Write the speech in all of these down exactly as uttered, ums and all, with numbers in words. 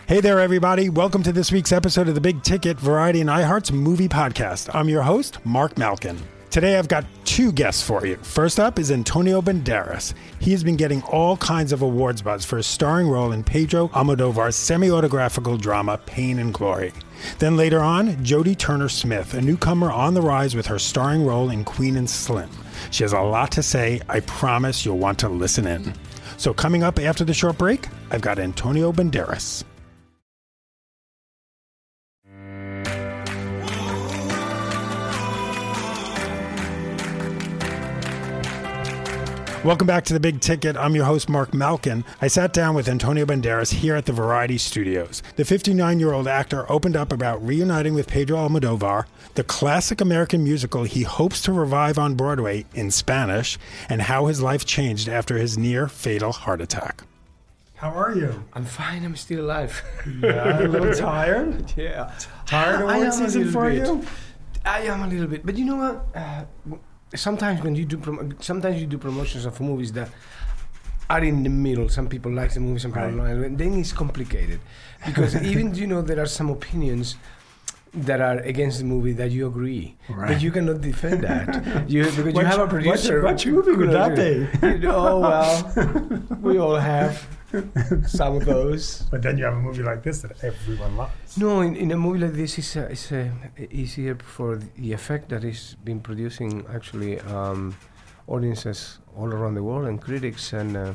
Hey there, everybody. Welcome to this week's episode of the Big Ticket Variety and iHeart's Movie Podcast. I'm your host, Mark Malkin. Today, I've got two guests for you. First up is Antonio Banderas. He has been getting all kinds of awards buzz for his starring role in Pedro Almodovar's semi-autographical drama, Pain and Glory. Then later on, Jodie Turner-Smith, a newcomer on the rise with her starring role in Queen and Slim. She has a lot to say. I promise you'll want to listen in. So coming up after the short break, I've got Antonio Banderas. Welcome back to The Big Ticket. I'm your host, Mark Malkin. I sat down with Antonio Banderas here at the Variety Studios. The fifty-nine-year-old actor opened up about reuniting with Pedro Almodovar, the classic American musical he hopes to revive on Broadway in Spanish, and how his life changed after his near-fatal heart attack. How are you? I'm fine. I'm still alive. Yeah, a little tired? Yeah. Tired of award season for bit. you? I am a little bit. But you know what? Uh, Sometimes when you do prom- sometimes you do promotions of movies that are in the middle. Some people like the movie, some people Right. don't. Then it's complicated because even you know there are some opinions that are against the movie that you agree, Right. but you cannot defend that. You because you Which- have a which- producer. which movie would that be? You know, oh well, we all have some of those. But then you have a movie like this that everyone loves. No, in, in a movie like this, it's, uh, it's uh, easier for the effect that it's been producing actually um, audiences all around the world and critics, and uh,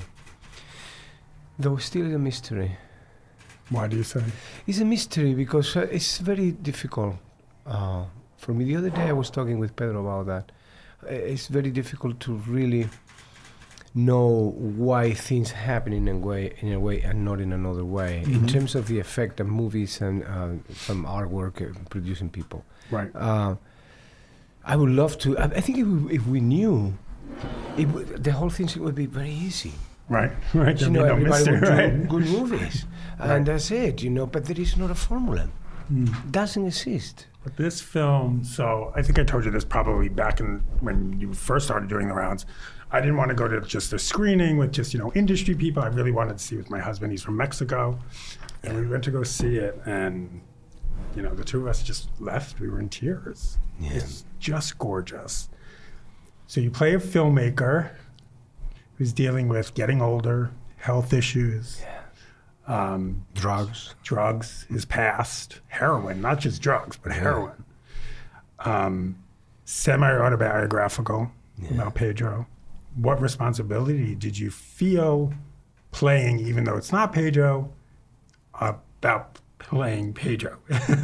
though still a mystery. Why do you say? It's a mystery because uh, it's very difficult uh, for me. The other day I was talking with Pedro about that. Uh, It's very difficult to really know why things happen in a way, in a way, and not in another way. In Mhm. terms of the effect of movies and uh, some artwork uh, producing people, Right. uh, I would love to. I, I think if we, if we knew, it w- the whole thing would be very easy. Right. Right. You There'd be know, no everybody mystery, would do right? good movies, Right. and that's it. You know, but there is not a formula. Mm. Doesn't exist. But this film, so I think I told you this probably back in when you first started doing the rounds. I didn't want to go to just a screening with just, you know, industry people. I really wanted to see it with my husband. He's from Mexico. And we went to go see it. And, you know, the two of us just left. We were in tears. Yeah. It's just gorgeous. So you play a filmmaker who's dealing with getting older, health issues, um, Drugs. drugs, his past, heroin, not just drugs, but heroin. Um, semi-autobiographical about Pedro. What responsibility did you feel playing, even though it's not Pedro, about playing Pedro?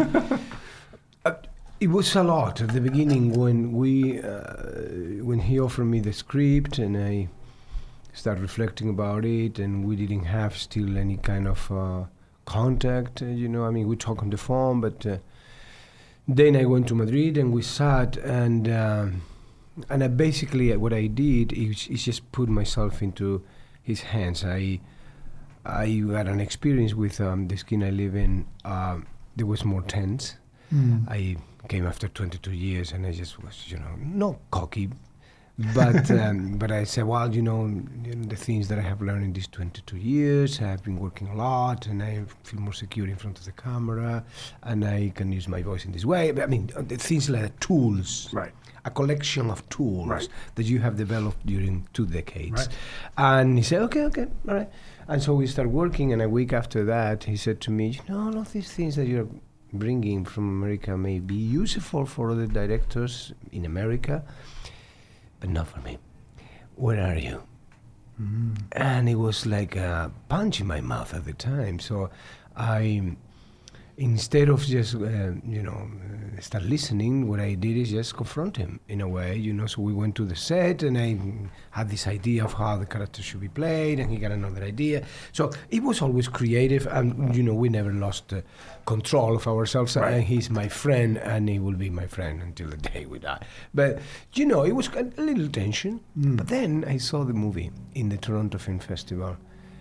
Uh, it was a lot at the beginning when we, uh, when he offered me the script and I started reflecting about it, and we didn't have still any kind of uh, contact. Uh, you know, I mean, we talk on the phone, but uh, then I went to Madrid and we sat, and um, and I basically uh, what I did is, is just put myself into his hands. I I had an experience with um, the skin I live in. Um, there was more tense. Mm. I came after twenty-two years, and I just was, you know, not cocky, but um, but I said, well, you know, you know, the things that I have learned in these twenty-two years, I've been working a lot, and I feel more secure in front of the camera, and I can use my voice in this way. I mean, uh, the things like tools, Right. a collection of tools Right. that you have developed during two decades. Right. And he said, okay, okay, all right. And so we started working, and a week after that, he said to me, you know, all of these things that you're bringing from America may be useful for other directors in America, but not for me. Where are you? Mm. And it was like a punch in my mouth at the time. So I, instead of just, uh, you know, uh, start listening, what I did is just confront him in a way, you know. So we went to the set, and I had this idea of how the character should be played, and he got another idea. So it was always creative, and, you know, we never lost uh, control of ourselves. Right. And he's my friend, and he will be my friend until the day we die. But, you know, it was a little tension. Mm. But then I saw the movie in the Toronto Film Festival,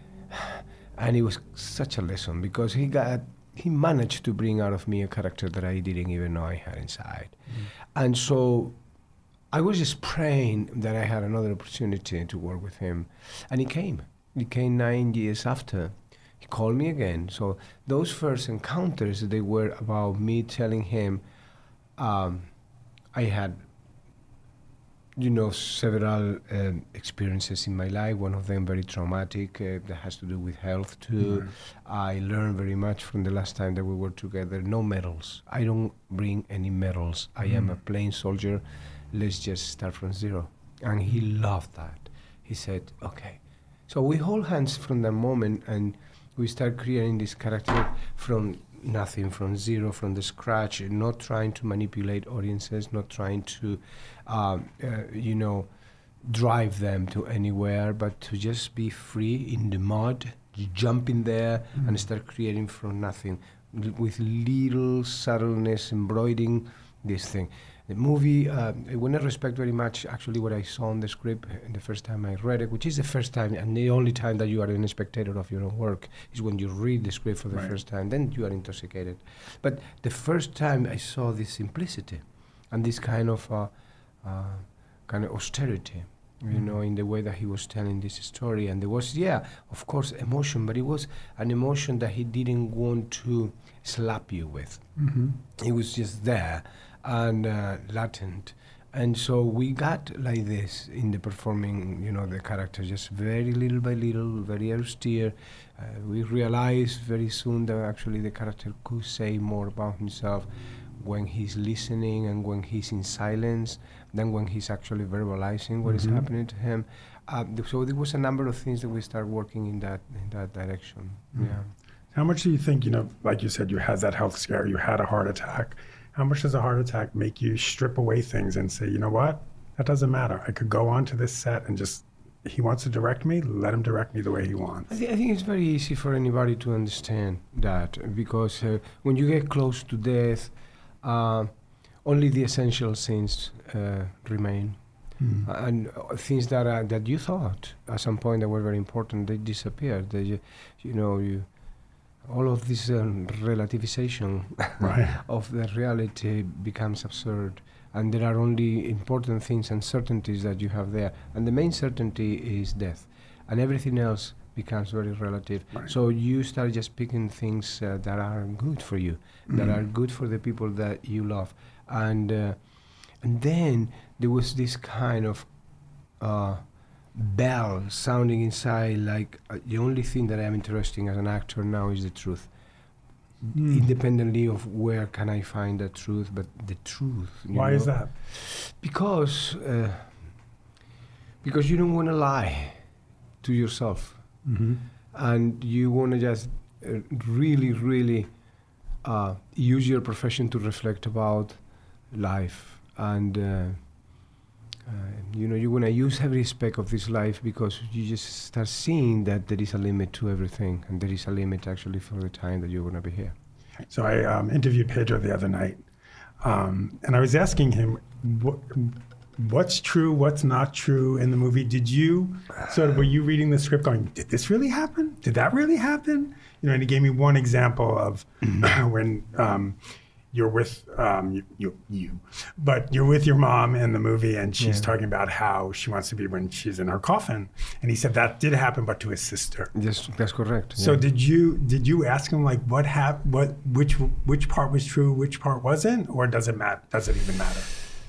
and it was such a lesson because he got he managed to bring out of me a character that I didn't even know I had inside. Mm. And so I was just praying that I had another opportunity to work with him. And he came. He came nine years after he called me again. So those first encounters, they were about me telling him um, I had, you know, several um, experiences in my life. One of them very traumatic, uh, that has to do with health too. Mm-hmm. I learned very much from the last time that we were together. No medals. I don't bring any medals. Mm-hmm. I am a plain soldier. Let's just start from zero. And he loved that. He said, okay. So we hold hands from that moment, and we start creating this character from nothing, from zero, from the scratch, not trying to manipulate audiences, not trying to, um, uh, you know, drive them to anywhere, but to just be free in the mud, jump in there, mm-hmm. and start creating from nothing, l- with little subtleness, embroidering this thing. The movie, uh, I want to respect very much actually what I saw in the script the first time I read it, which is the first time and the only time that you are a spectator of your own work is when you read the script for the right. first time, then you are intoxicated. But the first time I saw this simplicity and this kind of uh, uh, kind of austerity, you mm-hmm. know, in the way that he was telling this story. And there was, yeah, of course, emotion, but it was an emotion that he didn't want to slap you with. Mm-hmm. It was just there. And uh, latent, and so we got like this in the performing, you know, the character, just very little by little, very austere. Uh, we realized very soon that actually the character could say more about himself when he's listening and when he's in silence than when he's actually verbalizing what mm-hmm. is happening to him. Uh, so there was a number of things that we started working in that in that direction. Mm-hmm. Yeah. How much do you think, you know, like you said, you had that health scare, you had a heart attack. How much does a heart attack make you strip away things and say, you know what, that doesn't matter. I could go on to this set and just, he wants to direct me, let him direct me the way he wants. I, th- I think it's very easy for anybody to understand that, because uh, when you get close to death, uh, only the essential things uh, remain. Mm-hmm. Uh, and uh, things that uh, that you thought at some point that were very important, they disappeared. They, you, you know, you... all of this um, relativization right. of the reality becomes absurd, and there are only important things and certainties that you have there, and the main certainty is death, and everything else becomes very relative. Right. So you start just picking things uh, that are good for you, mm-hmm. that are good for the people that you love, and uh, and then there was this kind of uh, bell sounding inside, like uh, the only thing that I'm interested in as an actor now is the truth. Mm. Independently of where can I find that truth, but the truth. Why know? Is that? Because uh, because you don't want to lie to yourself, mm-hmm. and you want to just uh, really, really uh, use your profession to reflect about life, and. Uh, Uh, you know, you want to use every speck of this life because you just start seeing that there is a limit to everything, and there is a limit actually for the time that you're going to be here. So I um, interviewed Pedro the other night, um, and I was asking him, what, what's true, what's not true in the movie? Did you, sort of, were you reading the script going, did this really happen? Did that really happen? You know, and he gave me one example of when... Um, you're with um, you, you, you, but you're with your mom in the movie, and she's yeah. talking about how she wants to be when she's in her coffin. And he said that did happen, but to his sister. Yes, that's correct. So yeah. did you did you ask him like what hap- what which which part was true, which part wasn't, or does it matter? Does it even matter?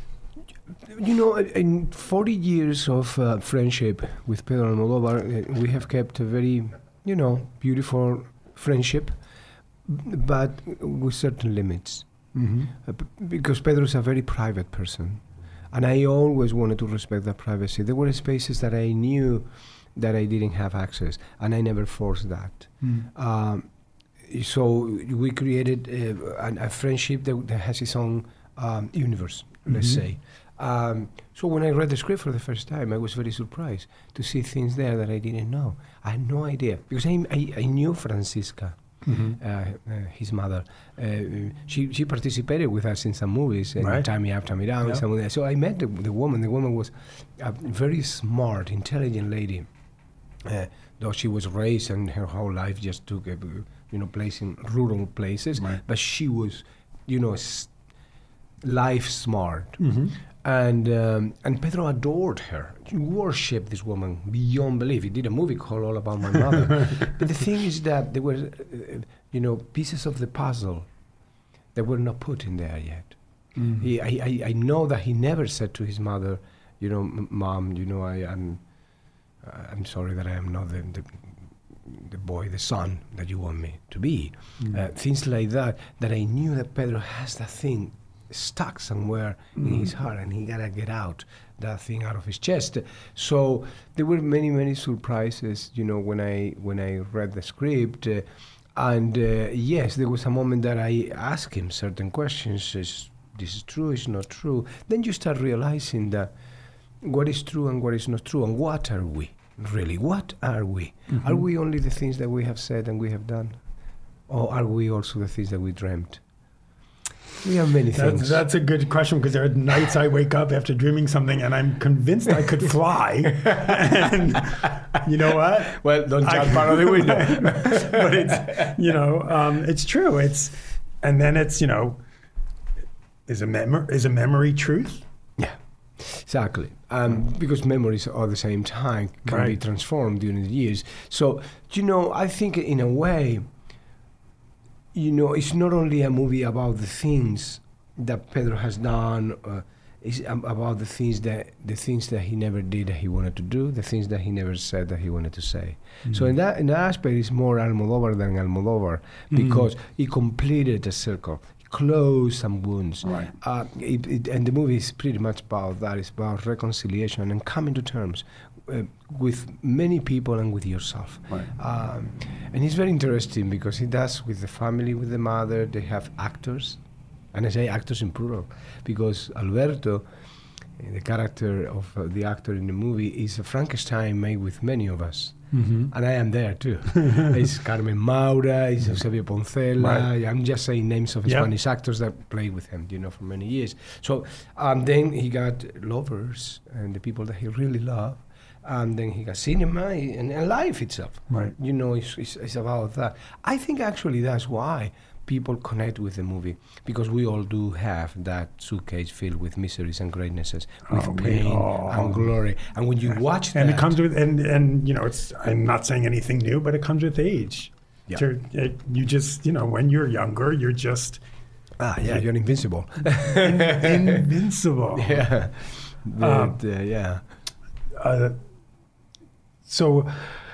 You know, in forty years of uh, friendship with Pedro Almodóvar, uh, we have kept a very, you know, beautiful friendship, but with certain limits. Mm-hmm. Uh, p- because Pedro is a very private person, and I always wanted to respect that privacy. There were spaces that I knew that I didn't have access, and I never forced that. Mm. Um, so we created uh, a, a friendship that, that has its own um, universe, mm-hmm. let's say. Um, so when I read the script for the first time, I was very surprised to see things there that I didn't know. I had no idea, because I, I, I knew Francisca. Mm-hmm. Uh, uh, his mother. Uh, she she participated with us in some movies, and right. Tie Me Up, Tie Me Down. Yep. Some of that. So I met the, the woman. The woman was a very smart, intelligent lady. Uh, though she was raised and her whole life just took a, you know, place in rural places, right. but she was, you know, s- life smart. Mm-hmm. And um, and Pedro adored her. He worshipped this woman beyond belief. He did a movie called All About My Mother. But the thing is that there were, uh, you know, pieces of the puzzle that were not put in there yet. Mm. He, I, I, I know that he never said to his mother, you know, Mom, you know, I am, uh, I'm sorry that I am not the, the, the boy, the son that you want me to be. Mm. Uh, things like that. That I knew that Pedro has that thing stuck somewhere mm. in his heart, and he gotta get out that thing out of his chest. So there were many, many surprises, you know, when I when I read the script. Uh, and uh, yes, there was a moment that I asked him certain questions. Is this is true? Is not true? Then you start realizing that what is true and what is not true, and what are we really? What are we? Mm-hmm. Are we only the things that we have said and we have done, or are we also the things that we dreamt? We have many that's, things. That's a good question, because there are nights I wake up after dreaming something and I'm convinced I could fly. And you know what? Well, don't jump out of the window. But it's, you know, um, it's true. It's, and then it's, you know, is a mem- is a memory truth? Yeah, exactly. Um, because memories at the same time can right. be transformed during the years. So, you know, I think in a way, you know, it's not only a movie about the things that Pedro has done, uh, it's um, about the things that the things that he never did that he wanted to do, the things that he never said that he wanted to say. Mm-hmm. So in that in that aspect, it's more Almodovar than Almodovar, because mm-hmm. he completed a circle, closed some wounds. Right. Uh, it, it, and the movie is pretty much about that. It's about reconciliation and coming to terms Uh, with many people and with yourself. Right. Um, and it's very interesting because he does with the family, with the mother. They have actors, and I say actors in plural, because Alberto, the character of uh, the actor in the movie, is a Frankenstein made with many of us. Mm-hmm. And I am there too. It's Carmen Maura, it's Eusebio Poncela. Right. I'm just saying names of yep. Spanish actors that played with him, you know, for many years. So um, then he got lovers and the people that he really loved. And then he got cinema and, and life itself. Right. You know, it's, it's, it's about that. I think actually that's why people connect with the movie, because we all do have that suitcase filled with miseries and greatnesses, with oh, pain oh. and glory. And when you watch that, and it comes with, and and you know, it's. I'm not saying anything new, but it comes with age. Yeah. To, it, you just, you know, when you're younger, you're just. Ah, yeah, you're invincible. in, invincible. Yeah. But, um, uh, yeah. Uh, so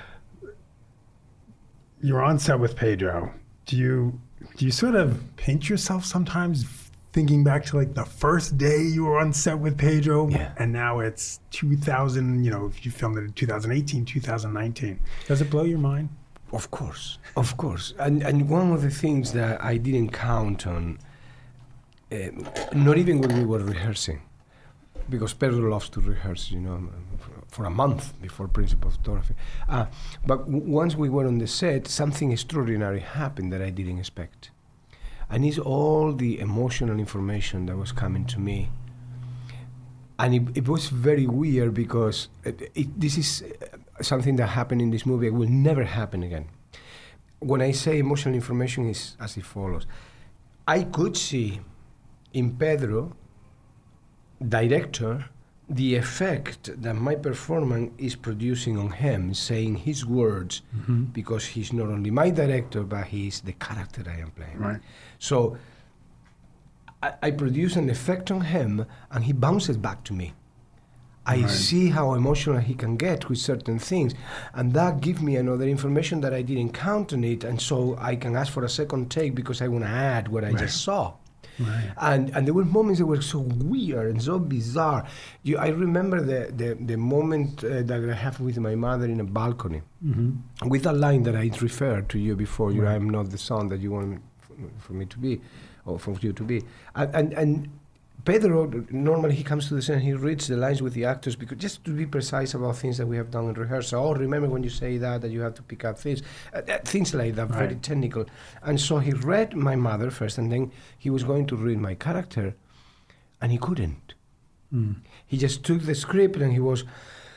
you're on set with Pedro. Do you do you sort of pinch yourself sometimes, thinking back to like the first day you were on set with Pedro, yeah. and now it's two thousand? You know, if you filmed it in two thousand eighteen, two thousand nineteen, does it blow your mind? Of course, of course. And and one of the things that I didn't count on, uh, not even when we were rehearsing, because Pedro loves to rehearse, you know, for a month before principal photography. Uh, but w- once we were on the set, something extraordinary happened that I didn't expect. And it's all the emotional information that was coming to me. And it, it was very weird because it, it, this is something that happened in this movie. It will never happen again. When I say emotional information, is as it follows. I could see in Pedro, director, the effect that my performance is producing on him, saying his words, mm-hmm. because he's not only my director, but he's the character I am playing. Right. So I, I produce an effect on him, and he bounces back to me. I right. see how emotional he can get with certain things, and that gives me another information that I didn't count on it, and so I can ask for a second take because I want to add what I right. just saw. Right. And and there were moments that were so weird and so bizarre. You, I remember the, the, the moment uh, that I have with my mother in a balcony, mm-hmm. with a line that I referred to you before. You, right. I'm not the son that you want for me to be, or for you to be. And and, and Pedro, normally he comes to the set and he reads the lines with the actors, because just to be precise about things that we have done in rehearsal. Oh, remember when you say that, that you have to pick up things, uh, uh, things like that, right. very technical. And so he read my mother first, and then he was going to read my character, and he couldn't. Mm. He just took the script and he was,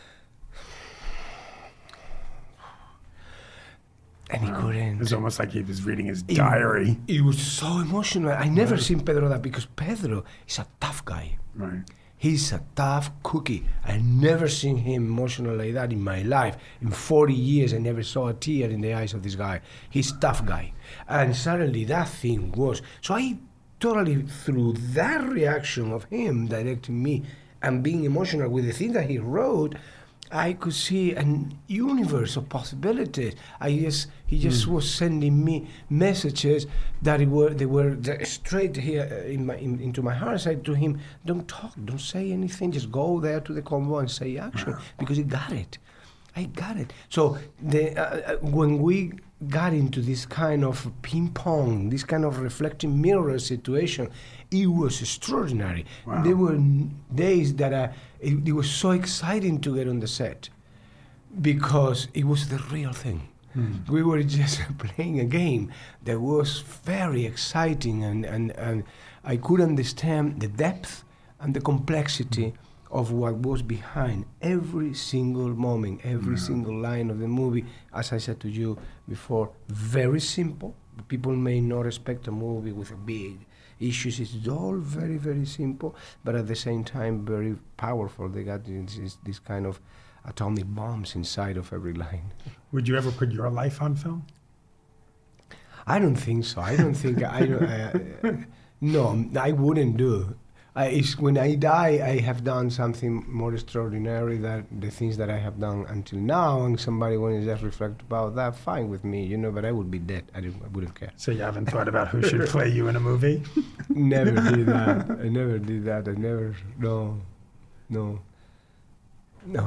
and he wow. couldn't. It was almost like he was reading his diary. It, it was so emotional. I never right. seen Pedro that, because Pedro is a tough guy. Right. He's a tough cookie. I never seen him emotional like that in my life. In forty years, I never saw a tear in the eyes of this guy. He's a tough guy. And suddenly that thing was... So I totally, through that reaction of him directing me and being emotional with the thing that he wrote, I could see a universe of possibilities. I just, he just mm. was sending me messages that it were, they were straight here in my, in, into my heart. I said to him, don't talk, don't say anything, just go there to the convo and say action, because he got it. I got it. So the, uh, when we got into this kind of ping pong, this kind of reflecting mirror situation, it was extraordinary. Wow. There were days that I, it, it was so exciting to get on the set because it was the real thing. Hmm. We were just playing a game that was very exciting, and, and, and I could understand the depth and the complexity of what was behind every single moment, every yeah. single line of the movie. As I said to you before, very simple. People may not expect a movie with a big issues. It's all very, very simple, but at the same time very powerful. They got this, this kind of atomic bombs inside of every line. Would you ever put your life on film? I don't think so. I don't think I, don't, I no, I wouldn't do. I, it's when I die, I have done something more extraordinary than the things that I have done until now, and somebody wants to just reflect about that, fine with me, you know, but I would be dead. I, didn't, I wouldn't care. So you haven't thought about who should play you in a movie? Never did that. I never did that. I never, no, no. No.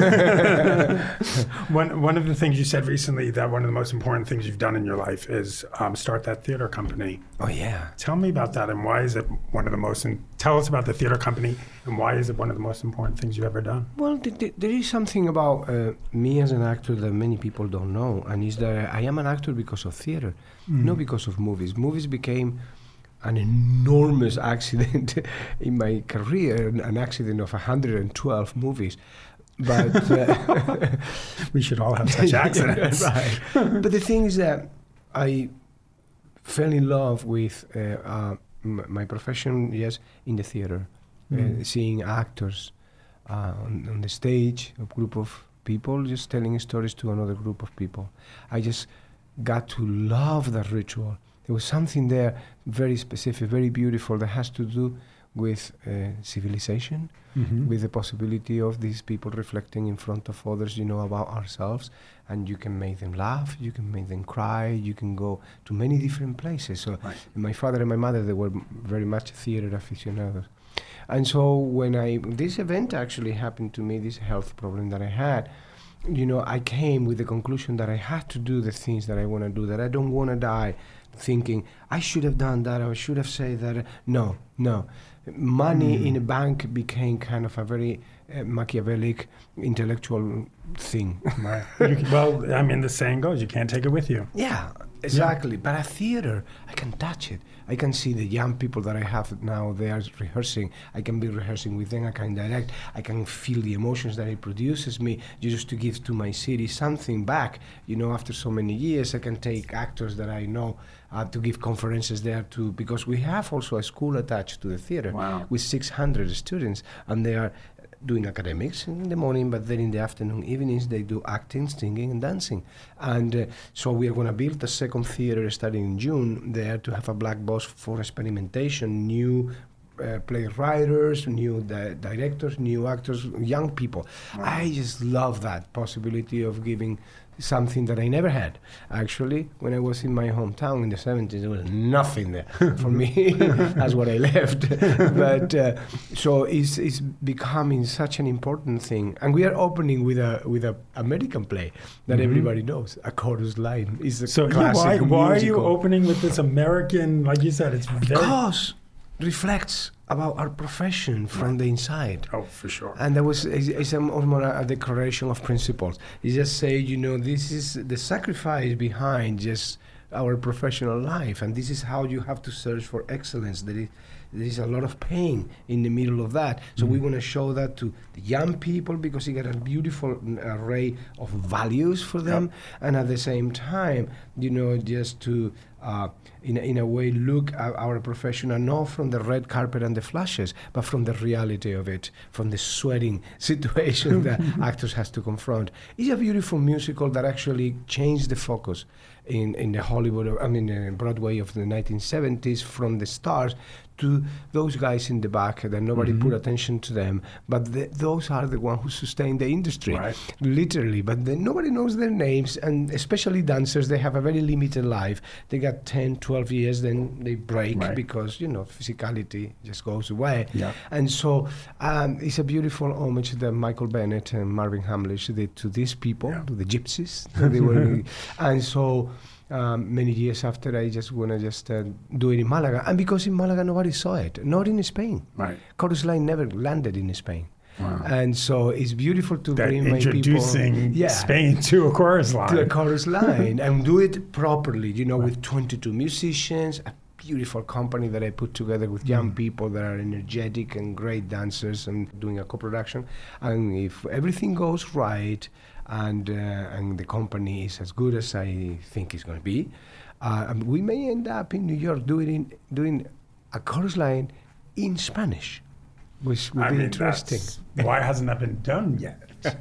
one one of the things you said recently, that one of the most important things you've done in your life is um, start that theater company. Oh yeah. Tell me about that, and why is it one of the most? In, tell us about the theater company, and why is it one of the most important things you've ever done? Well, th- th- there is something about uh, me as an actor that many people don't know, and is that I am an actor because of theater, mm. not because of movies. Movies became an enormous accident in my career, an accident of one hundred twelve movies. But uh, we should all have such accidents. Right. But the thing is that I fell in love with uh, uh, m- my profession, yes, in the theater, mm. uh, seeing actors uh, on, on the stage, a group of people just telling stories to another group of people. I just got to love that ritual. There was something there very specific, very beautiful, that has to do with uh, civilization, mm-hmm. with the possibility of these people reflecting in front of others, you know, about ourselves, and you can make them laugh, you can make them cry, you can go to many different places. So right. my father and my mother, they were m- very much theater aficionados. And so when I, this event actually happened to me, this health problem that I had, you know, I came with the conclusion that I had to do the things that I want to do, that I don't want to die thinking, I should have done that, or I should have said that. No, no. Money mm. in a bank became kind of a very uh, Machiavellic intellectual thing. Right. You can, well, I mean, the saying goes, you can't take it with you. Yeah, exactly. Yeah. But at theater, I can touch it. I can see the young people that I have now, they are rehearsing. I can be rehearsing with them, I can direct. I can feel the emotions that it produces me, just to give to my city something back. You know, after so many years, I can take actors that I know uh, to give conferences there too, because we have also a school attached to the theater wow. with six hundred students, and they are doing academics in the morning, but then in the afternoon, evenings, they do acting, singing, and dancing. And uh, so we are going to build a second theater starting in June there to have a black box for experimentation, new uh, playwriters, new di- directors, new actors, young people. Wow. I just love that possibility of giving something that I never had. Actually, when I was in my hometown in the seventies, there was nothing there for me. That's what I left. But uh, so it's it's becoming such an important thing, and we are opening with a with a American play that mm-hmm. everybody knows. A Chorus Line is a so classic why, why are you musical. Opening with this American? Like you said, it's very because reflects about our profession from the inside. Oh, for sure. And there was it's, it's a, more a declaration of principles. You just say, you know, this is the sacrifice behind just our professional life, and this is how you have to search for excellence. That it, there is a lot of pain in the middle of that. So mm-hmm. we want to show that to the young people because you get a beautiful array of values for them, yep. and at the same time, you know, just to uh, in a, in a way look at our profession and not from the red carpet and the flashes, but from the reality of it, from the sweating situation that actors has to confront. It's a beautiful musical that actually changed the focus in, in the Hollywood, I mean, uh, Broadway of the nineteen seventies from the stars to those guys in the back that nobody mm-hmm. put attention to them, but the, those are the ones who sustain the industry, right. literally. But then nobody knows their names, and especially dancers, they have a very limited life. They got ten, twelve years, then they break right. because, you know, physicality just goes away. Yeah. And so um, it's a beautiful homage that Michael Bennett and Marvin Hamlisch did to these people, yeah. to the gypsies. They were, and so Um, many years after, I just want to just uh, do it in Malaga. And because in Malaga, nobody saw it. Not in Spain. Right. Chorus Line never landed in Spain. Wow. And so it's beautiful to that bring my people... introducing yeah, Spain to a chorus line. To a chorus line. And do it properly, you know, right. with twenty-two musicians, a beautiful company that I put together with young mm. people that are energetic and great dancers and doing a co-production. And if everything goes right... And uh, and the company is as good as I think it's going to be, uh, we may end up in New York doing doing a chorus line in Spanish, which would I be mean, interesting. Why hasn't that been done yet?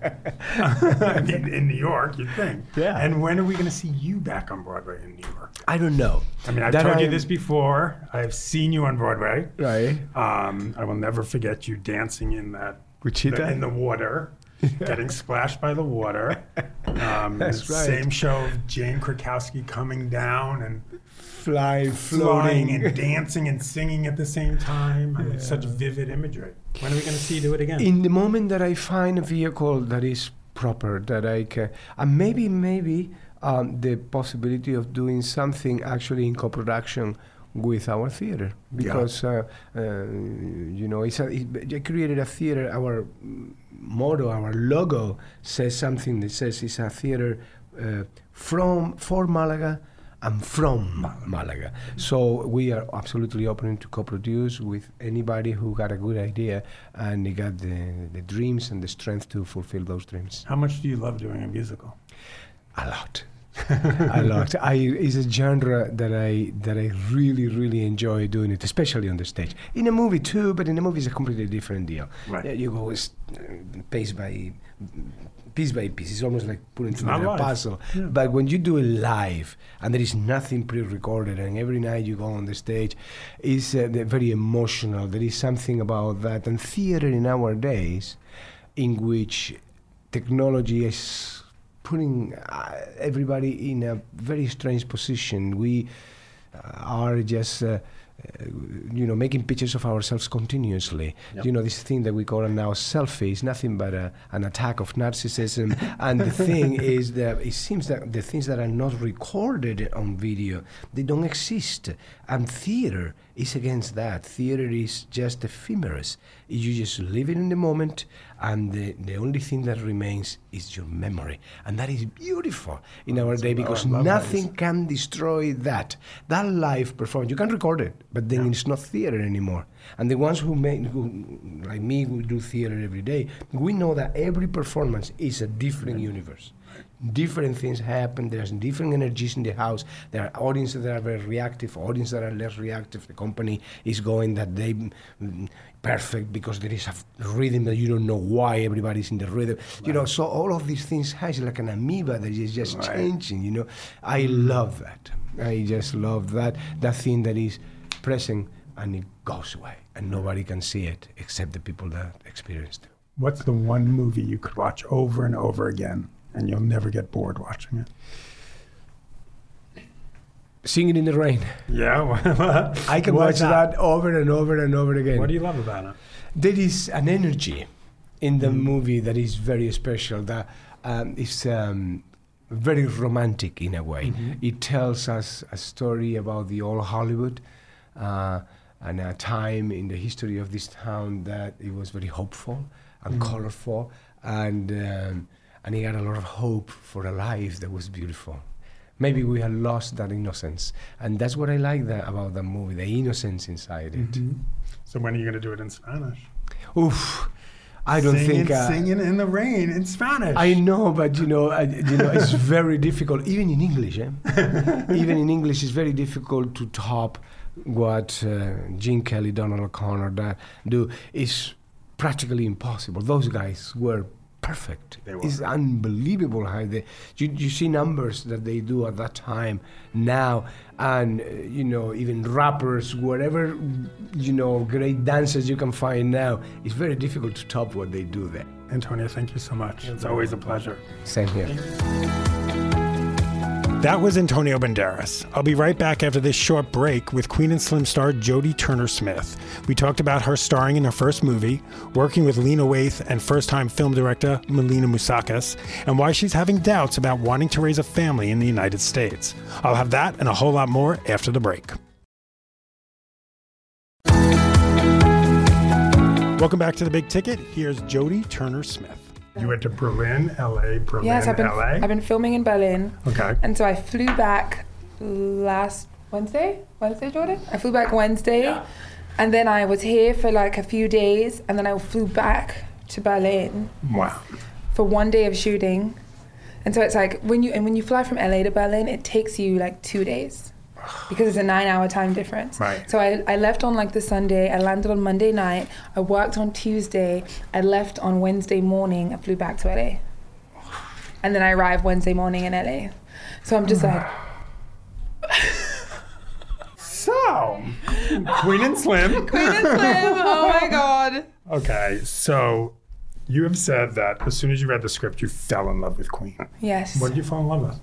I mean, in New York, you'd think. Yeah. And when are we going to see you back on Broadway in New York? I don't know. I mean, I've that told I'm, you this before. I've seen you on Broadway. Right. Um, I will never forget you dancing in that Wichita? in the water. Getting splashed by the water. Um, That's the right. Same show of Jane Krakowski coming down and flying, flying floating, and dancing and singing at the same time. I mean, it's such vivid imagery. When are we going to see you do it again? In the moment that I find a vehicle that is proper, that I can, and maybe, maybe um, the possibility of doing something actually in co-production with our theater, because yeah. uh, uh, you know, it's a, it, I created a theater. Our motto, our logo says something that says it's a theater uh, from for Malaga and from Malaga. Malaga. So we are absolutely open to co-produce with anybody who got a good idea and they got the, the dreams and the strength to fulfill those dreams. How much do you love doing a musical? A lot. a lot. I it's a genre that I that I really really enjoy doing it, especially on the stage. In a movie too, but in a movie it's a completely different deal. Right. Yeah, you go uh, pace by piece by piece. It's almost like putting together a puzzle. Yeah. But when you do it live and there is nothing pre-recorded, and every night you go on the stage, it's uh, very emotional. There is something about that, and theater in our days, in which technology is putting uh, everybody in a very strange position. We uh, are just, uh, uh, you know, making pictures of ourselves continuously. Yep. You know, this thing that we call now selfie is nothing but a, an attack of narcissism. And the thing is that it seems that the things that are not recorded on video, they don't exist. And theater is against that. Theater is just ephemeris. You just live it in the moment, and the, the only thing that remains is your memory. And that is beautiful in our day, because nothing can destroy that. That live performance, you can record it, but then yeah. it's not theater anymore. And the ones who make, who, like me, who do theater every day, we know that every performance is a different mm-hmm. universe. Different things happen. There's different energies in the house. There are audiences that are very reactive, audiences that are less reactive. The company is going that they mm, perfect because there is a f- rhythm that you don't know why everybody's in the rhythm. Right. You know, so all of these things has like an amoeba that is just right. changing. You know, I love that. I just love that that thing that is present and it goes away, and nobody can see it except the people that experienced it. What's the one movie you could watch over and over again, and you'll never get bored watching it? Singing in the Rain. Yeah. I can watch that? that over and over and over again. What do you love about it? There is an energy in the mm. movie that is very special, that um, is um, very romantic in a way. Mm-hmm. It tells us a story about the old Hollywood uh, and a time in the history of this town that it was very hopeful and mm. colorful, and um, and he had a lot of hope for a life that was beautiful. maybe we have lost that innocence. And that's what I like that, about the movie, the innocence inside it. Mm-hmm. So when are you going to do it in Spanish? Oof. I don't singing, think... Uh, singing in the rain in Spanish. I know, but you know, I, you know, it's very difficult, even in English. Eh? Even in English, it's very difficult to top what uh, Gene Kelly, Donald O'Connor that do. It's practically impossible. Those guys were perfect. They were. It's unbelievable how they. You, you see numbers that they do at that time now, and uh, you know, even rappers, whatever, you know, great dancers you can find now. It's very difficult to top what they do there. Antonio, thank you so much. It's always a pleasure. Same here. That was Antonio Banderas. I'll be right back after this short break with Queen and Slim star Jodie Turner-Smith. We talked about her starring in her first movie, working with Lena Waithe and first-time film director Melina Moussakas, and why she's having doubts about wanting to raise a family in the United States. I'll have that and a whole lot more after the break. Welcome back to The Big Ticket. Here's Jodie Turner-Smith. You went to Berlin, L A, Berlin, yes, I've been, L A? I've been filming in Berlin. Okay. And so I flew back last Wednesday? Wednesday, Jordan? I flew back Wednesday. Yeah. And then I was here for like a few days. And then I flew back to Berlin. Wow. For one day of shooting. And so it's like, when you and when you fly from L A to Berlin, it takes you like two days. Because it's a nine hour time difference. Right. So I, I left on like the Sunday, I landed on Monday night, I worked on Tuesday, I left on Wednesday morning, I flew back to L A. And then I arrived Wednesday morning in L A. So I'm just like... So, Queen and Slim. Queen and Slim, oh my God. Okay, so you have said that as soon as you read the script, you fell in love with Queen. Yes. What did you fall in love with?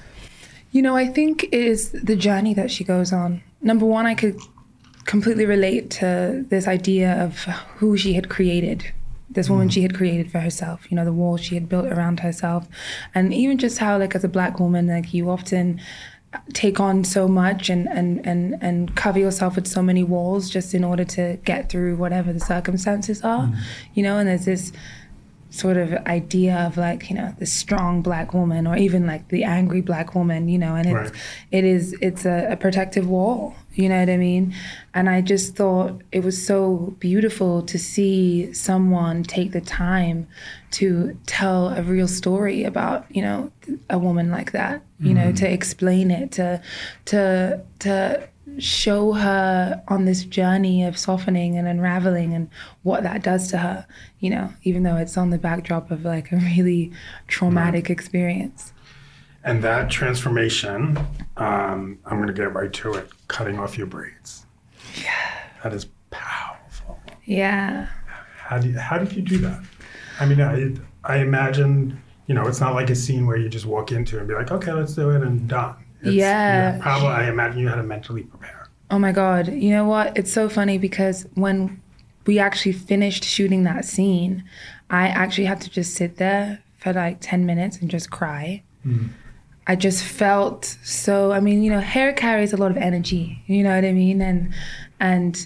You know, I think it is the journey that she goes on. Number one, I could completely relate to this idea of who she had created, this woman mm. she had created for herself, you know, the walls she had built around herself. And even just how, like, as a Black woman, like, you often take on so much and, and, and, and cover yourself with so many walls just in order to get through whatever the circumstances are, mm. you know, and there's this sort of idea of like, you know, the strong Black woman or even like the angry Black woman, you know, and it's, right. it is, it's a, a protective wall, you know what I mean? And I just thought it was so beautiful to see someone take the time to tell a real story about, you know, a woman like that, you mm-hmm. know, to explain it, to, to, to, show her on this journey of softening and unraveling and what that does to her, you know, even though it's on the backdrop of like a really traumatic right. experience. And that transformation, um, I'm going to get right to it, cutting off your braids. Yeah. That is powerful. Yeah. How do you, how did you do that? I mean, I, I imagine, you know, it's not like a scene where you just walk into and be like, okay, let's do it and done. It's, yeah. You know, probably, I imagine you had to mentally prepare. Oh my God. You know what? It's so funny because when we actually finished shooting that scene, I actually had to just sit there for like ten minutes and just cry. Mm-hmm. I just felt so, I mean, you know, hair carries a lot of energy, you know what I mean? And, and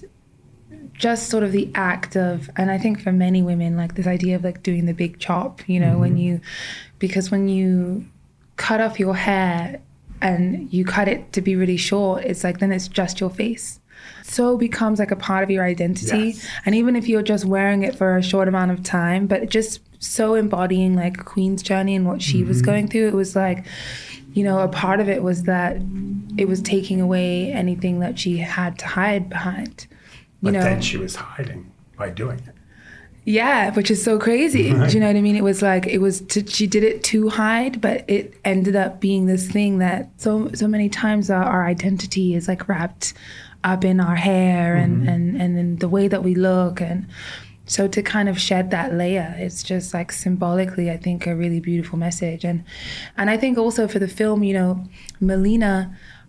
just sort of the act of, and I think for many women, like this idea of like doing the big chop, you know, mm-hmm. when you, because when you cut off your hair, and you cut it to be really short, it's like then it's just your face. So becomes like a part of your identity. Yes. And even if you're just wearing it for a short amount of time, but just so embodying like Queen's journey and what she mm-hmm. was going through, it was like, you know, a part of it was that it was taking away anything that she had to hide behind. You but know? Then she was hiding by doing it. Yeah, which is so crazy. Right. Do you know what I mean? It was like, it was, to, she did it to hide, but it ended up being this thing that so so many times our, our identity is like wrapped up in our hair mm-hmm. and, and, and in the way that we look. And so to kind of shed that layer, it's just like symbolically, I think, a really beautiful message. And, and I think also for the film, you know, Melina,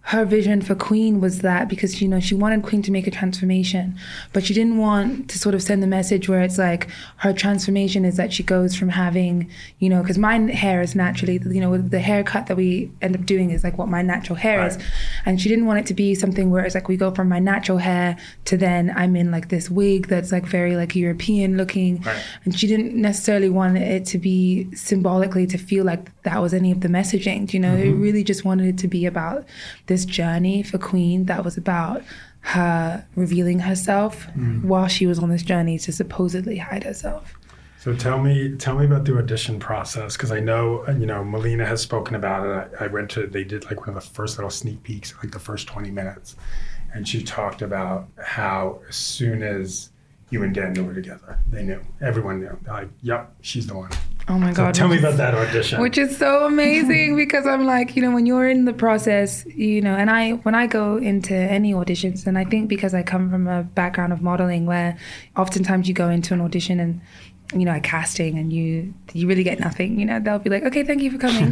her vision for Queen was that, because, you know, she wanted Queen to make a transformation, but she didn't want to sort of send the message where it's like her transformation is that she goes from having, you know, because my hair is naturally, you know, the haircut that we end up doing is like what my natural hair Right. is. And she didn't want it to be something where it's like we go from my natural hair to then I'm in like this wig that's like very like European looking. Right. And she didn't necessarily want it to be symbolically to feel like that was any of the messaging. You know, Mm-hmm. it really just wanted it to be about this journey for Queen that was about her revealing herself Mm. while she was on this journey to supposedly hide herself. So tell me, tell me about the audition process, because I know, you know, Melina has spoken about it. I, I went to, they did like one of the first little sneak peeks, like the first twenty minutes, and she talked about how as soon as you and Daniel were together, they knew, everyone knew. They're like, yep, she's the one. Oh my So God. tell me which about is- that audition. Which is so amazing because I'm like, you know, when you're in the process, you know, and I, when I go into any auditions, and I think because I come from a background of modeling where oftentimes you go into an audition and, you know, a casting and you you really get nothing, you know, they'll be like, okay, thank you for coming.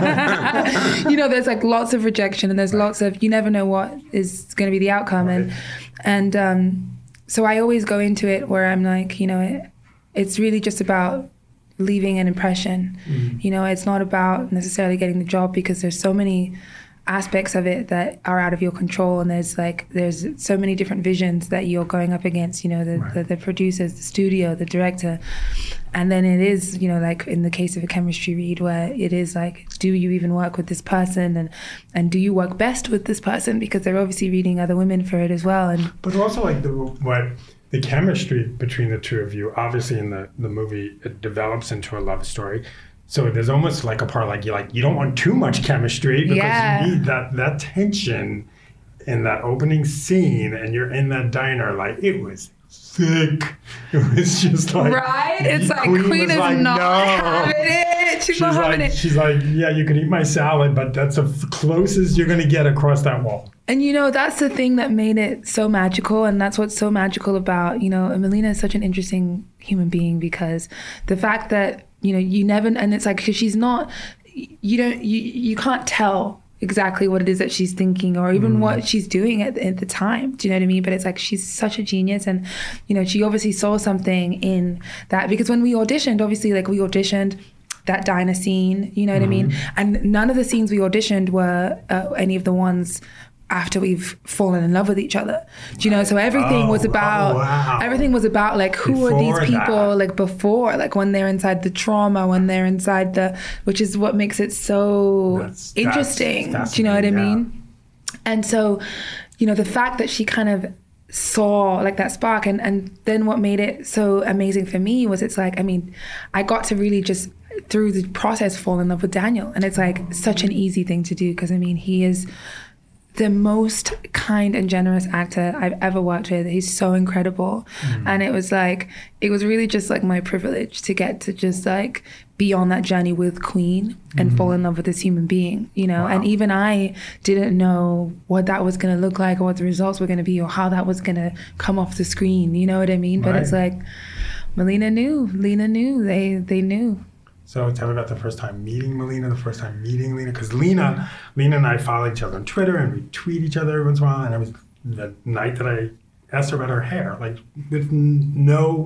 You know, there's like lots of rejection and there's lots of, you never know what is going to be the outcome. Right. And, and um, so I always go into it where I'm like, you know, it, it's really just about leaving an impression. Mm-hmm. You know, it's not about necessarily getting the job because there's so many aspects of it that are out of your control, and there's like there's so many different visions that you're going up against, you know, the, Right. the, the producers, the studio, the director. And then it is, you know, like in the case of a chemistry read where it is like, do you even work with this person, and and do you work best with this person, because they're obviously reading other women for it as well. And But also like the what the chemistry between the two of you, obviously in the, the movie, it develops into a love story. So there's almost like a part like you like you don't want too much chemistry because Yeah. you need that that tension in that opening scene, and you're in that diner. Like it was sick. It was just like right? It's like Queen Queen, was is like, not "No." having it. She's, She's not having like, it. she's like, yeah, you can eat my salad, but that's the closest you're gonna get across that wall. And you know, that's the thing that made it so magical, and that's what's so magical about, you know, Melina is such an interesting human being, because the fact that, you know, you never, and it's like, because she's not, you don't, you, you can't tell exactly what it is that she's thinking or even mm. what she's doing at, at the time. Do you know what I mean? But it's like, she's such a genius, and, you know, she obviously saw something in that, because when we auditioned, obviously, like we auditioned that diner scene, you know what mm-hmm. I mean? And none of the scenes we auditioned were uh, any of the ones after we've fallen in love with each other. Do you know? So everything oh, was about, oh, wow. everything was about like, who before are these people that. like before, like when they're inside the trauma, when they're inside the, which is what makes it so that's, interesting. that's Do you know what I yeah. mean? And so, you know, the fact that she kind of saw like that spark, and, and then what made it so amazing for me was it's like, I mean, I got to really just through the process fall in love with Daniel. And it's like such an easy thing to do, because I mean, he is the most kind and generous actor I've ever worked with. He's so incredible. Mm. And it was like, it was really just like my privilege to get to just like be on that journey with Queen and mm. fall in love with this human being, you know? Wow. And even I didn't know what that was going to look like or what the results were going to be or how that was going to come off the screen. You know what I mean? Right. But it's like, Melina knew, Lena knew, they, they knew. So tell me about the first time meeting Melina, the first time meeting Lena, because Lena, Lena and I follow each other on Twitter and we tweet each other every once in a while. And it was the night that I asked her about her hair, like with no,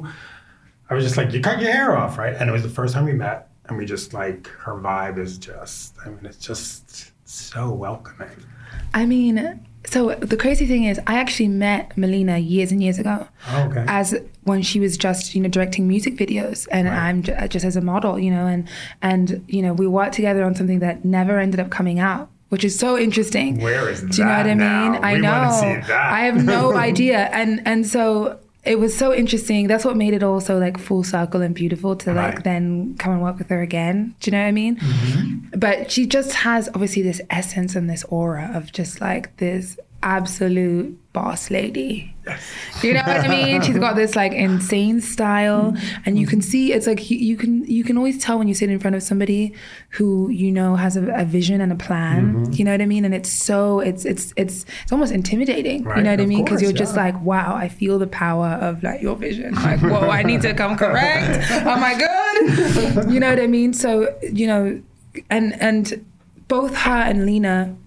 I was just like, you cut your hair off, right? And it was the first time we met, and we just like, her vibe is just, I mean, it's just so welcoming. I mean, so the crazy thing is, I actually met Melina years and years ago. Oh, okay. As when she was just, you know, directing music videos, and right. I'm j- just as a model, you know, and and you know, we worked together on something that never ended up coming out, which is so interesting. Where is that? Do you know what I mean? Now? I we know. Want to see that. I have no idea, and and so it was so interesting. That's what made it all so like full circle and beautiful to like right. then come and work with her again. Do you know what I mean? Mm-hmm. But she just has obviously this essence and this aura of just like this absolute boss lady. Yes. You know what I mean? She's got this like insane style, and you can see it's like you, you can you can always tell when you sit in front of somebody who you know has a, a vision and a plan. Mm-hmm. You know what I mean? And it's so it's it's it's it's almost intimidating. Right. You know what I mean? Because you're yeah. just like, wow, I feel the power of like your vision. Like, whoa, I need to come correct. Am I good? You know what I mean? So you know, and and both her and Lena,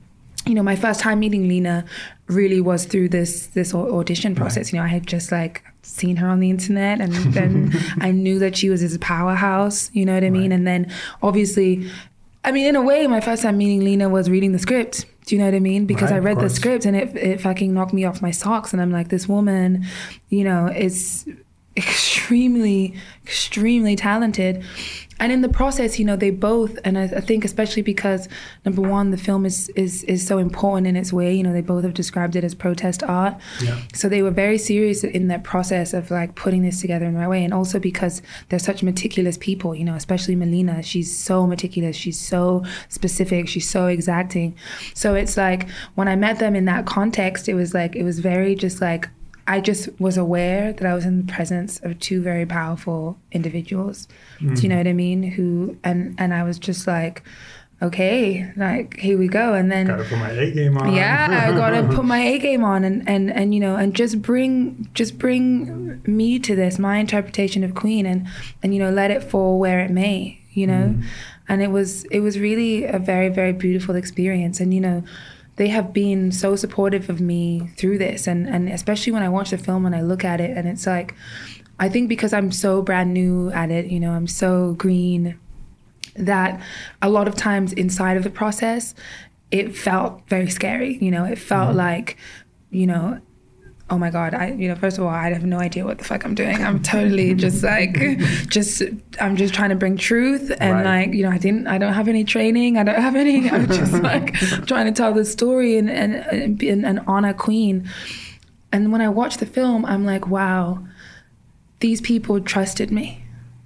you know, my first time meeting Lena really was through this this audition process. Right. You know, I had just like seen her on the internet, and then I knew that she was this powerhouse, you know what I mean? Right. And then obviously, I mean, in a way, my first time meeting Lena was reading the script. Do you know what I mean? Because right, I read the script and it, it fucking knocked me off my socks. And I'm like, this woman, you know, is extremely, extremely talented. And in the process, you know, they both, and I, I think especially because, number one, the film is, is is so important in its way, you know, they both have described it as protest art. Yeah. So they were very serious in that process of like putting this together in the right way. And also because they're such meticulous people, you know, especially Melina, she's so meticulous, she's so specific, she's so exacting. So it's like, when I met them in that context, it was like, it was very just like, I just was aware that I was in the presence of two very powerful individuals. Mm. Do you know what I mean? Who, and, and I was just like, okay, like, here we go. And then gotta put my A game on. Yeah, I gotta put my A game on and, and, and, you know, and just bring, just bring me to this, my interpretation of Queen, and, and, you know, let it fall where it may, you know? Mm. And it was, it was really a very, very beautiful experience. And, you know, they have been so supportive of me through this. And, and especially when I watch the film and I look at it, and it's like, I think because I'm so brand new at it, you know, I'm so green, that a lot of times inside of the process, it felt very scary. You know, it felt mm-hmm. like, you know, oh my God, I, you know, first of all, I have no idea what the fuck I'm doing. I'm totally just like, just, I'm just trying to bring truth. And right. like, you know, I didn't, I don't have any training. I don't have any, I'm just like trying to tell the story and, and, and, and honor Queen. And when I watch the film, I'm like, wow, these people trusted me.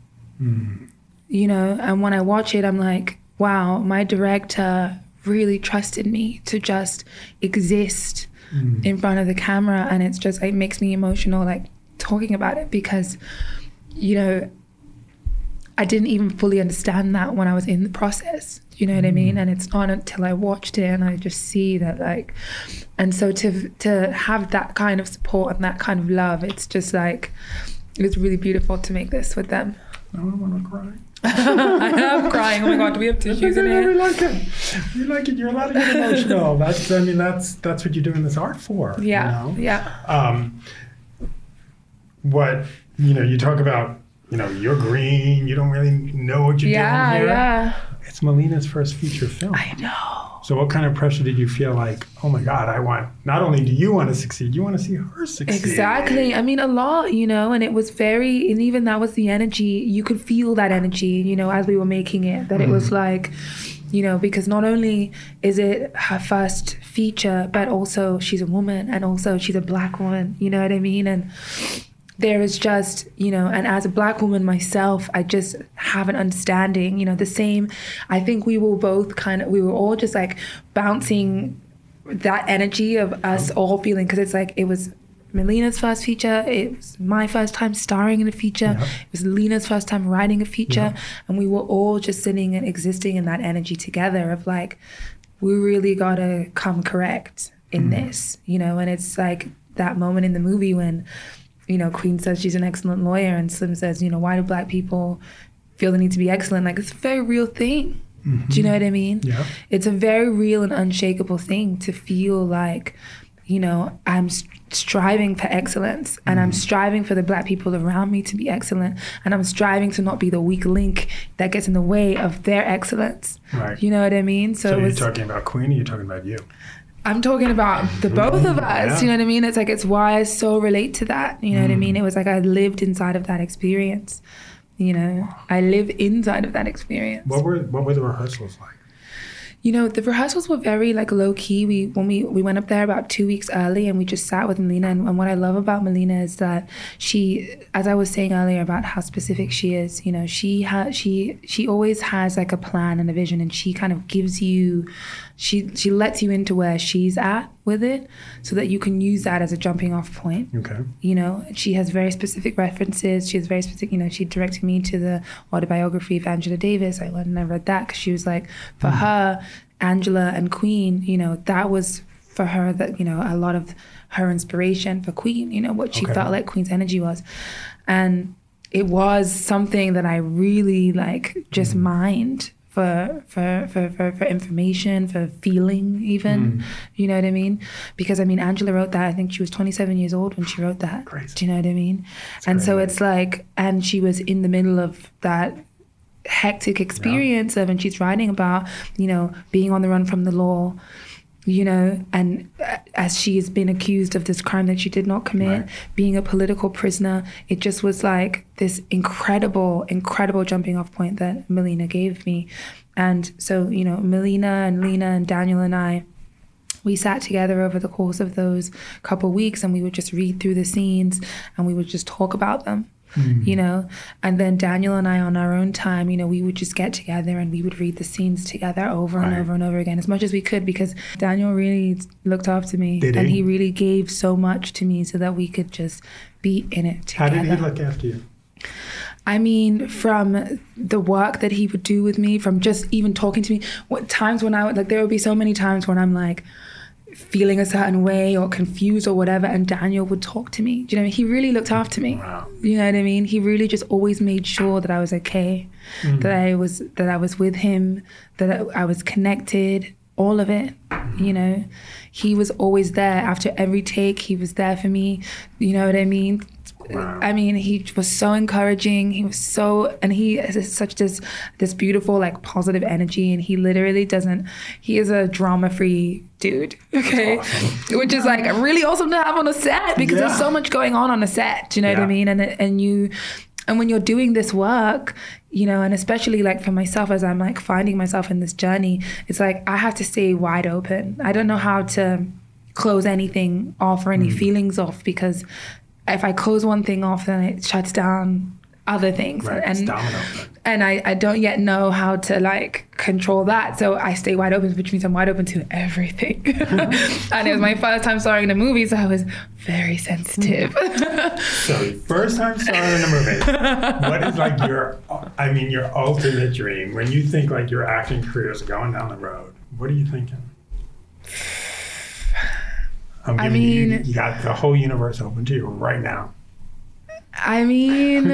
Mm. You know, and when I watch it, I'm like, wow, my director really trusted me to just exist mm. in front of the camera. And it's just, it makes me emotional, like talking about it, because, you know, I didn't even fully understand that when I was in the process. You know what mm. I mean? And it's not until I watched it and I just see that, like, and so to to have that kind of support and that kind of love, it's just like, it's really beautiful to make this with them. I don't want to cry. I am crying. Oh my God, do we have tissues in here? We like it. We like it. You're allowed to get emotional. That's, I mean, that's that's what you're doing this art for. Yeah, you know? yeah. Um, what, you know, you talk about, you know, you're green, you don't really know what you're yeah, doing here. Yeah, yeah. It's Melina's first feature film. I know. So what kind of pressure did you feel like, oh my God, I want, not only do you want to succeed, you want to see her succeed. Exactly. I mean, a lot, you know, and it was very, and even that was the energy, you could feel that energy, you know, as we were making it, that mm. it was like, you know, because not only is it her first feature, but also she's a woman, and also she's a Black woman, you know what I mean? And there is just, you know, and as a Black woman myself, I just have an understanding, you know, the same, I think we were both kind of, we were all just like bouncing that energy of us all feeling, because it's like, it was Melina's first feature, it was my first time starring in a feature, yeah. It was Lena's first time writing a feature, yeah. And we were all just sitting and existing in that energy together of like, we really gotta come correct in mm. this, you know, and it's like that moment in the movie when, you know, Queen says she's an excellent lawyer, and Slim says, you know, why do Black people feel the need to be excellent? Like, it's a very real thing. Mm-hmm. Do you know what I mean? Yeah. It's a very real and unshakable thing to feel like, you know, I'm striving for excellence, and mm-hmm. I'm striving for the Black people around me to be excellent, and I'm striving to not be the weak link that gets in the way of their excellence. Right. You know what I mean? So, so you're was, talking about Queen, or you're talking about you? I'm talking about the both of us, yeah. You know what I mean? It's like, it's why I so relate to that, you know mm. what I mean? It was like I lived inside of that experience, you know? I live inside of that experience. What were what were the rehearsals like? You know, the rehearsals were very like low key. We when we, we went up there about two weeks early, and we just sat with Melina. And, and what I love about Melina is that she, as I was saying earlier about how specific she is, you know, she has she she always has like a plan and a vision, and she kind of gives you, she she lets you into where she's at with it, so that you can use that as a jumping off point. Okay. You know, she has very specific references. She has very specific, you know, she directed me to the autobiography of Angela Davis. I went and I read that because she was like, for mm. her, Angela and Queen, you know, that was for her that, you know, a lot of her inspiration for Queen, you know, what she okay. felt like Queen's energy was. And it was something that I really like just mm. mined for for, for, for for information, for feeling even. Mm. You know what I mean? Because I mean Angela wrote that, I think she was twenty-seven years old when she wrote that. Crazy. Do you know what I mean? That's and crazy. so it's like, and she was in the middle of that hectic experience yeah. of, and she's writing about, you know, being on the run from the law, you know, and as she has been accused of this crime that she did not commit, right. being a political prisoner, it just was like this incredible, incredible jumping off point that Melina gave me. And so, you know, Melina and Lena and Daniel and I, we sat together over the course of those couple of weeks, and we would just read through the scenes and we would just talk about them. Mm. You know, and then Daniel and I on our own time, you know, we would just get together and we would read the scenes together over right. and over and over again as much as we could, because Daniel really looked after me. Did and he? he really gave so much to me so that we could just be in it together. How did he look after you? I mean, from the work that he would do with me, from just even talking to me, what times when I would, like, there would be so many times when I'm like, feeling a certain way or confused or whatever, and Daniel would talk to me. Do you know what I mean? He really looked after me. Wow. You know what I mean? He really just always made sure that I was okay, mm. that I was that I was with him, that I, I was connected, all of it. Mm. You know, he was always there after every take. He was there for me. You know what I mean? Wow. I mean, he was so encouraging. He was so, and he has such this this beautiful, like, positive energy. And he literally doesn't. He is a drama-free dude. Okay, awesome. Which is like really awesome to have on a set, because yeah. there's so much going on on a set. Do you know yeah. what I mean? And and you, and when you're doing this work, you know, and especially like for myself, as I'm like finding myself in this journey, it's like I have to stay wide open. I don't know how to close anything off or any mm. feelings off, because if I close one thing off, then it shuts down other things. Right, and it's domino. And I, I don't yet know how to like control that. So I stay wide open, which means I'm wide open to everything. And it was my first time starring in a movie, so I was very sensitive. So first time starring in a movie. What is like your, I mean, your ultimate dream? When you think like your acting career is going down the road, what are you thinking? I'm giving I mean, you, you got the whole universe open to you right now. I mean,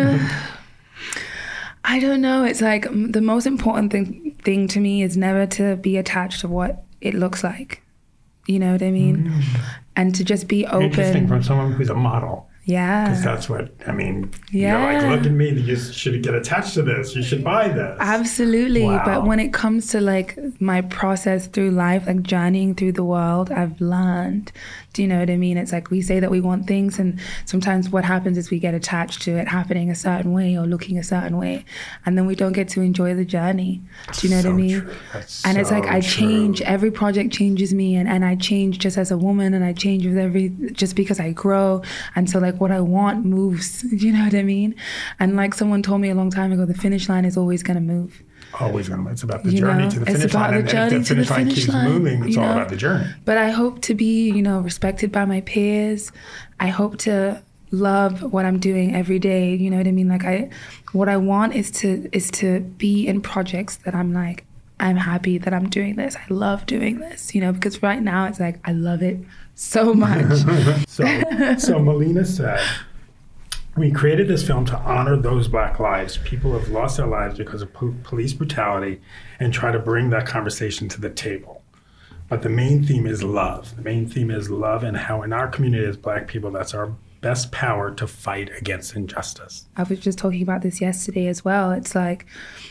I don't know. It's like the most important thing thing to me is never to be attached to what it looks like. You know what I mean? Mm. And to just be open. Interesting, from someone who's a model. Yeah. Because that's what, I mean, yeah. you're like, look at me, you should get attached to this. You should buy this. Absolutely. Wow. But when it comes to like my process through life, like journeying through the world, I've learned, do you know what I mean? It's like we say that we want things, and sometimes what happens is we get attached to it happening a certain way or looking a certain way, and then we don't get to enjoy the journey. Do you know so what I mean? True. That's and so it's like I true. change, every project changes me, and, and I change just as a woman, and I change with every, just because I grow. And so like what I want moves, you know what I mean? And like someone told me a long time ago, the finish line is always going to move. Always going to. It's about the you journey know, to the it's finish about line. The journey and if the finish, to the line finish keeps line, moving, it's all know? about the journey. But I hope to be, you know, respected by my peers. I hope to love what I'm doing every day. You know what I mean? Like I, what I want is to is to be in projects that I'm like, I'm happy that I'm doing this. I love doing this. You know, because right now it's like I love it so much. so, so Melina said, we created this film to honor those Black lives. People have lost their lives because of po- police brutality, and try to bring that conversation to the table. But the main theme is love. The main theme is love, and how in our community as Black people, that's our best power to fight against injustice. I was just talking about this yesterday as well. It's like,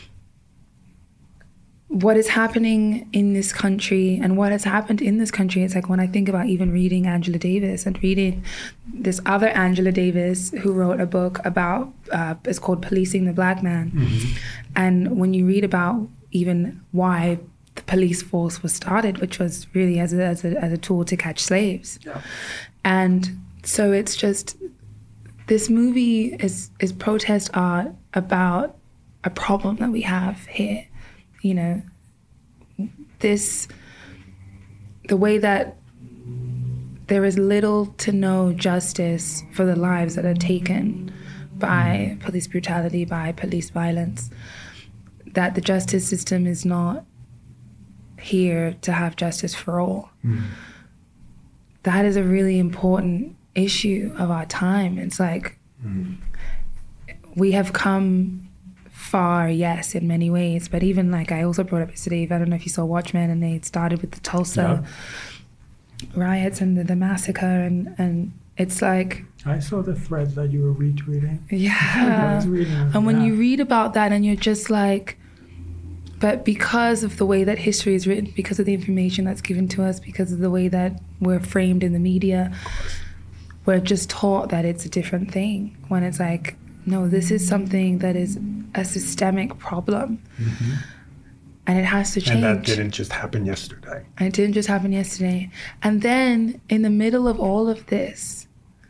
what is happening in this country and what has happened in this country, it's like when I think about even reading Angela Davis and reading this other Angela Davis who wrote a book about, uh, it's called Policing the Black Man. Mm-hmm. And when you read about even why the police force was started, which was really as a, as a, as a tool to catch slaves. Yeah. And so it's just, this movie is, is protest art about a problem that we have here. You know, this, the way that there is little to no justice for the lives that are taken by police brutality, by police violence, that the justice system is not here to have justice for all. Mm. That is a really important issue of our time. It's like, mm. we have come far, yes, in many ways. But even like I also brought up yesterday, I don't know if you saw Watchmen, and they started with the Tulsa yeah. riots and the, the massacre, and, and it's like... I saw the threads that you were retweeting. Yeah. I was reading them, and when yeah. you read about that and you're just like, but because of the way that history is written, because of the information that's given to us, because of the way that we're framed in the media, we're just taught that it's a different thing, when it's like, no, this is something that is a systemic problem. Mm-hmm. And it has to change. And that didn't just happen yesterday. And it didn't just happen yesterday. And then in the middle of all of this,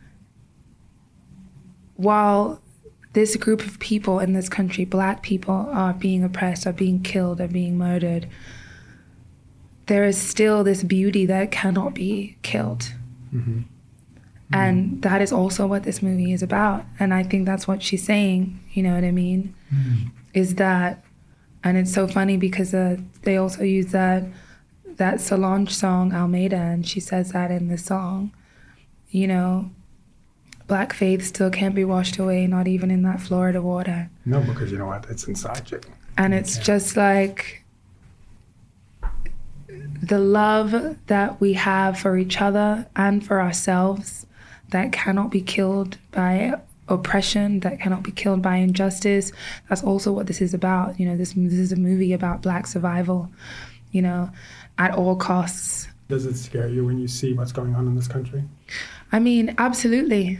while this group of people in this country, Black people, are being oppressed, are being killed, are being murdered, there is still this beauty that cannot be killed. Mm-hmm. And that is also what this movie is about. And I think that's what she's saying, you know what I mean? Mm-hmm. Is that, and it's so funny because uh, they also use that that Solange song, Almeida, and she says that in the song, you know, Black faith still can't be washed away, not even in that Florida water. No, because you know what? It's inside you. And it's yeah. just like the love that we have for each other and for ourselves that cannot be killed by oppression, that cannot be killed by injustice. That's also what this is about. You know, this, this is a movie about Black survival, you know, at all costs. Does it scare you when you see what's going on in this country? I mean, absolutely.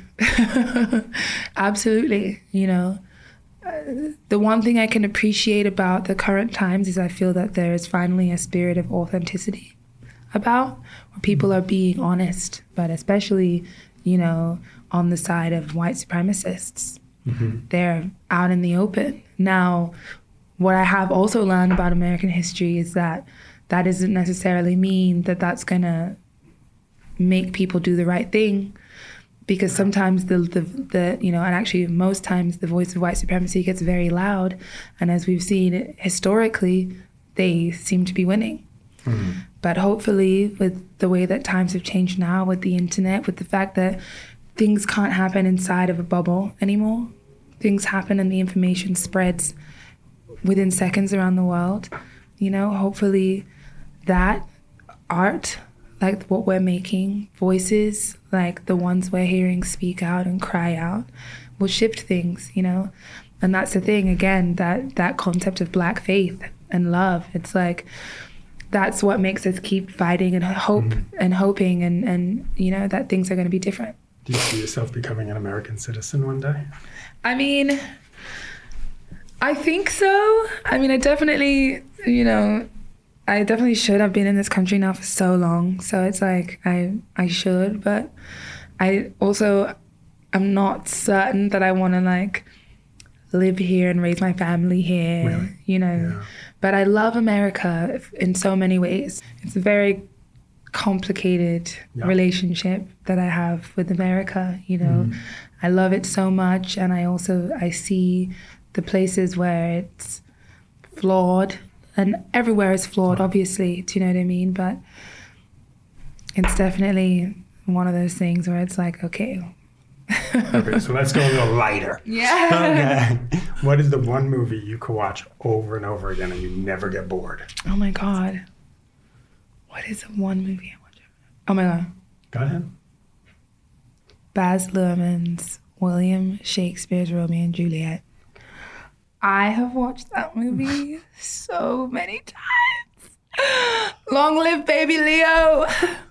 Absolutely. You know, uh, the one thing I can appreciate about the current times is I feel that there is finally a spirit of authenticity about, where people are being honest, but especially, you know, on the side of white supremacists. Mm-hmm. They're out in the open. Now, what I have also learned about American history is that that doesn't necessarily mean that that's going to make people do the right thing, because sometimes the, the the you know, and actually most times the voice of white supremacy gets very loud, and as we've seen historically, they seem to be winning. Mm-hmm. But hopefully, with the way that times have changed now, with the internet, with the fact that things can't happen inside of a bubble anymore, things happen and the information spreads within seconds around the world, you know, hopefully that art, like what we're making, voices like the ones we're hearing speak out and cry out, will shift things, you know? And that's the thing, again, that, that concept of Black faith and love. It's like, that's what makes us keep fighting and hope mm-hmm. and hoping and, and, you know, that things are going to be different. Do you see yourself becoming an American citizen one day? I mean, I think so. I mean, I definitely, you know, I definitely should. I've been in this country now for so long, so it's like I I should, but I also I'm not certain that I want to like live here and raise my family here, really? You know. Yeah. But I love America in so many ways. It's a very complicated yeah. relationship that I have with America, you know. Mm. I love it so much, and I also I see the places where it's flawed. And everywhere is flawed, obviously, do you know what I mean? But it's definitely one of those things where it's like, okay. Okay, so let's go a little lighter. Yeah. Okay. What is the one movie you could watch over and over again and you never get bored? Oh my God. What is the one movie I watch? Oh my God. Go ahead. Baz Luhrmann's William Shakespeare's Romeo and Juliet. I have watched that movie so many times. Long live baby Leo.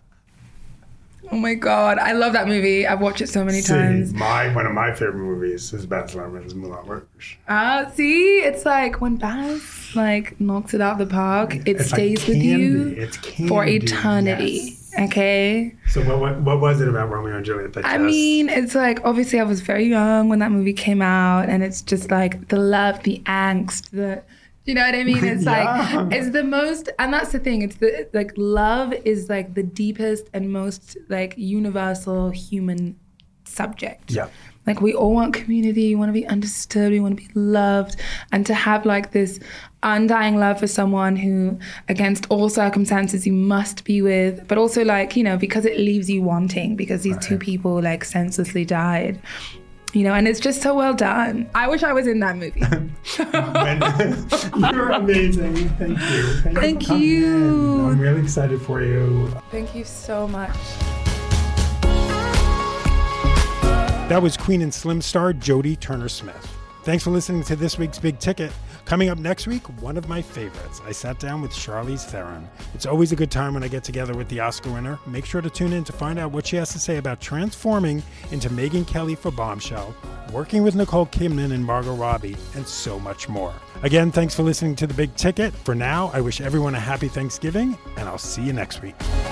Oh my God, I love that movie. I've watched it so many see, times. My one of my favorite movies is Baz Luhrmann's Moulin Rouge. Ah, uh, see, it's like when Baz like knocks it out of the park, it it's stays like with candy. you it's candy. for eternity. Yes. Okay. So what, what what was it about Romeo and Juliet that I just... mean, it's like, obviously I was very young when that movie came out, and it's just like the love, the angst, the, you know what I mean? It's yeah. like, it's the most, and that's the thing, it's the, like, love is like the deepest and most like universal human subject. Yeah. Like we all want community, we want to be understood, we want to be loved, and to have like this undying love for someone who, against all circumstances, you must be with, but also like, you know, because it leaves you wanting, because these right. two people like senselessly died. You know, and it's just so well done. I wish I was in that movie. You're amazing. Thank you. Thank, Thank you. for coming you. in. I'm really excited for you. Thank you so much. That was Queen and Slim star Jodie Turner-Smith. Thanks for listening to this week's Big Ticket. Coming up next week, one of my favorites. I sat down with Charlize Theron. It's always a good time when I get together with the Oscar winner. Make sure to tune in to find out what she has to say about transforming into Megyn Kelly for Bombshell, working with Nicole Kidman and Margot Robbie, and so much more. Again, thanks for listening to The Big Ticket. For now, I wish everyone a happy Thanksgiving, and I'll see you next week.